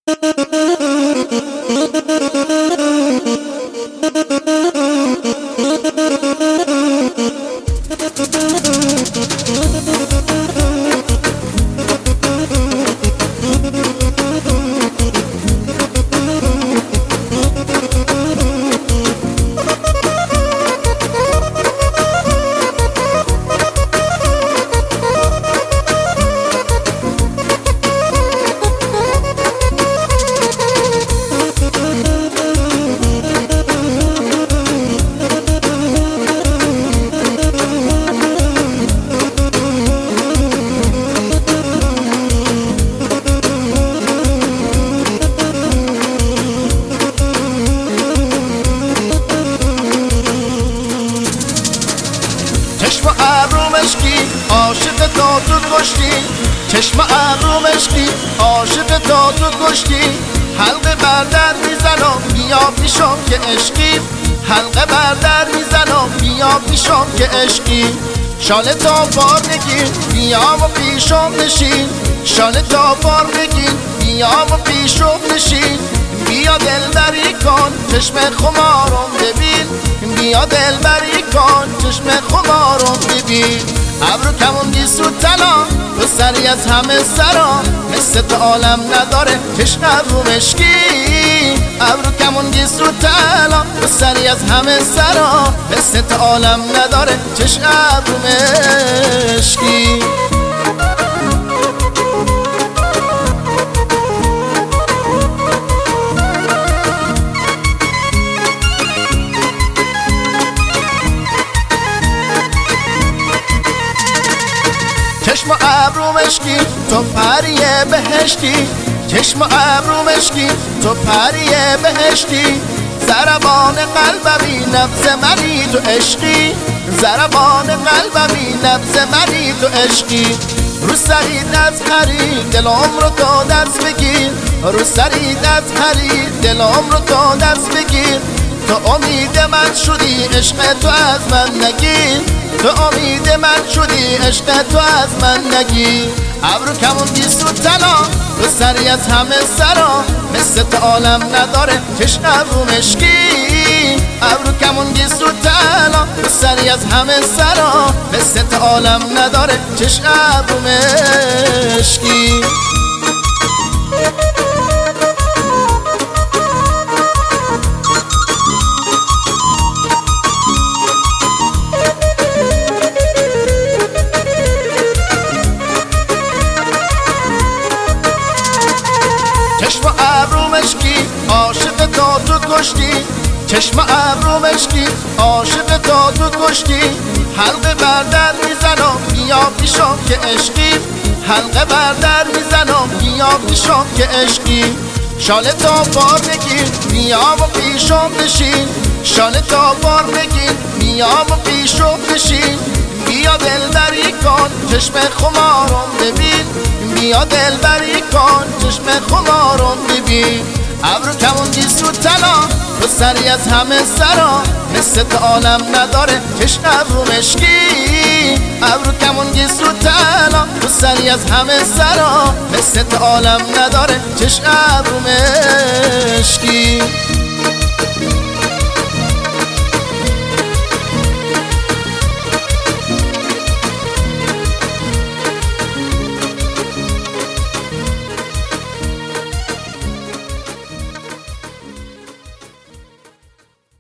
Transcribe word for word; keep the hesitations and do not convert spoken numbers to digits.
چشم ابرو مشکی عاشق تا تو کشتی، چشم ابرو مشکی عاشق تا تو کشتی. حلقه بر در میزنم بیا پیشم که عشقی، حلقه بر در میزنم بیا پیشم که عشقی. شاله تا بار بگیر بیا و پیشم نشین، شاله تا بار بگیر بیا و پیشم نشین. بیا دلبری کن چشم خمارم ببین، بیا دلبری کن چشم خمارم ببین. ابرو کمون سو طلا تو سری از همه سرا، مثل تو عالم نداره چشم ابرو مشکی. ابرو کمون سو طلا تو سری از همه سرا، مثل تو عالم نداره چشم ابرو مشکی. چشم ابرو مشکی تو پری بهشتی، چشم ابرو مشکی تو پری بهشتی. ضربان قلبمی نبض منی تو عشقی، ضربان قلبمی نبض منی تو عشقی. رو سرید از هری دلم رو تو دست بگیر، رو سرید از هری دلم رو تو دست بگیر. تو امید من شدی عشق تو از من نگیر، تو امید من شدی عشق تو از من نگیر. ابرو کمون سو طلا تو سری از همه سرا، مثل تو عالم نداره چشم ابرو مشکی. ابرو کمون سو طلا تو سری از همه سرا، مثل تو عالم نداره چشم ابرو مشکی. چشم ابرو مشکی عاشق تا تو کشتی، چشم ابرو مشکی عاشق تا تو کشتی. حلقه بر در میزنم بیا پیشم که عشقی، حلقه بر در میزنم بیا پیشم که عشقی. شاله تا بار بگیر بیا و پیشم نشین، شاله تا بار بگیر بیا و پیشم نشین. بیا دلبری کن چشم خمارم ببین، بیا دلبری کن چشم خمارم ببین. ابرو کمون سو طلا تو سری از همه سرا، مثل تو عالم نداره چشم ابرو مشکی. ابرو کمون سو طلا تو سری از همه سرا، مثل تو عالم نداره چشم ابرو مشکی.